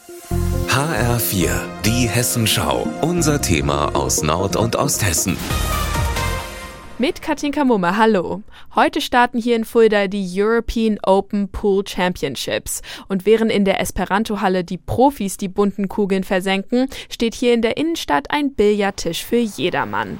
HR4, die Hessenschau. Unser Thema aus Nord- und Osthessen. Mit Katinka Mumme, hallo. Heute starten hier in Fulda die European Open Pool Championships. Und während in der Esperanto-Halle die Profis die bunten Kugeln versenken, steht hier in der Innenstadt ein Billardtisch für jedermann.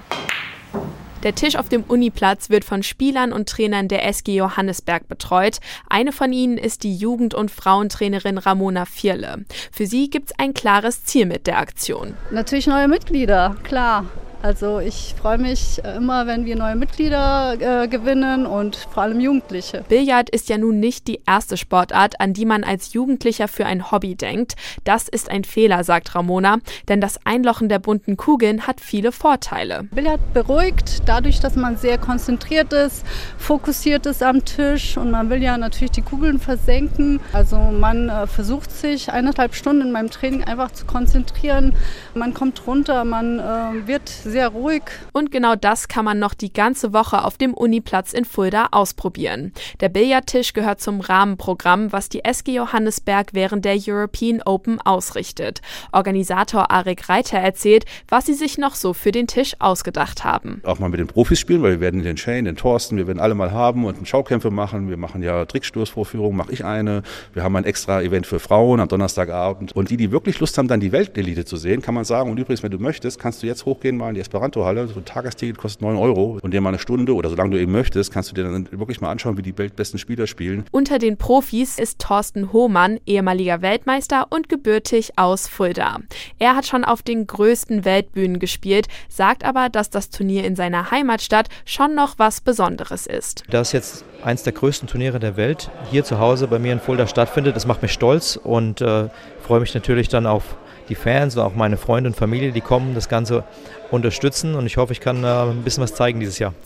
Der Tisch auf dem Uniplatz wird von Spielern und Trainern der SG Johannisberg betreut. Eine von ihnen ist die Jugend- und Frauentrainerin Ramona Vierle. Für sie gibt's ein klares Ziel mit der Aktion. Natürlich neue Mitglieder, klar. Also ich freue mich immer, wenn wir neue Mitglieder gewinnen und vor allem Jugendliche. Billard ist ja nun nicht die erste Sportart, an die man als Jugendlicher für ein Hobby denkt. Das ist ein Fehler, sagt Ramona, denn das Einlochen der bunten Kugeln hat viele Vorteile. Billard beruhigt, dadurch, dass man sehr konzentriert ist, fokussiert ist am Tisch und man will ja natürlich die Kugeln versenken. Also man versucht sich 1,5 Stunden in meinem Training einfach zu konzentrieren. Man kommt runter, man wird sehr ruhig. Und genau das kann man noch die ganze Woche auf dem Uniplatz in Fulda ausprobieren. Der Billardtisch gehört zum Rahmenprogramm, was die SG Johannisberg während der European Open ausrichtet. Organisator Arik Reiter erzählt, was sie sich noch so für den Tisch ausgedacht haben. Auch mal mit den Profis spielen, weil wir werden den Shane, den Thorsten, wir werden alle mal haben und Schaukämpfe machen. Wir machen ja Trickstoßvorführungen, mache ich eine. Wir haben ein extra Event für Frauen am Donnerstagabend. Und die wirklich Lust haben, dann die Weltelite zu sehen, kann man sagen. Und übrigens, wenn du möchtest, kannst du jetzt hochgehen mal in die Esperanto-Halle. So ein Tagesticket kostet 9 € und dir mal eine Stunde oder solange du eben möchtest, kannst du dir dann wirklich mal anschauen, wie die weltbesten Spieler spielen. Unter den Profis ist Thorsten Hohmann, ehemaliger Weltmeister und gebürtig aus Fulda. Er hat schon auf den größten Weltbühnen gespielt, sagt aber, dass das Turnier in seiner Heimatstadt schon noch was Besonderes ist. Dass jetzt eins der größten Turniere der Welt hier zu Hause bei mir in Fulda stattfindet, das macht mich stolz und freue mich natürlich dann auf die Fans und auch meine Freunde und Familie, die kommen, das Ganze unterstützen und ich hoffe, ich kann ein bisschen was zeigen dieses Jahr.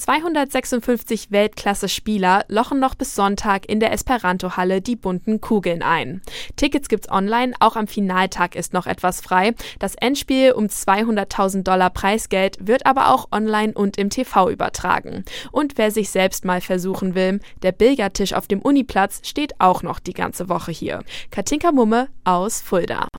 256 Weltklasse-Spieler lochen noch bis Sonntag in der Esperanto-Halle die bunten Kugeln ein. Tickets gibt's online, auch am Finaltag ist noch etwas frei. Das Endspiel um $200.000 Preisgeld wird aber auch online und im TV übertragen. Und wer sich selbst mal versuchen will, der Billardtisch auf dem Uniplatz steht auch noch die ganze Woche hier. Katinka Mumme aus Fulda.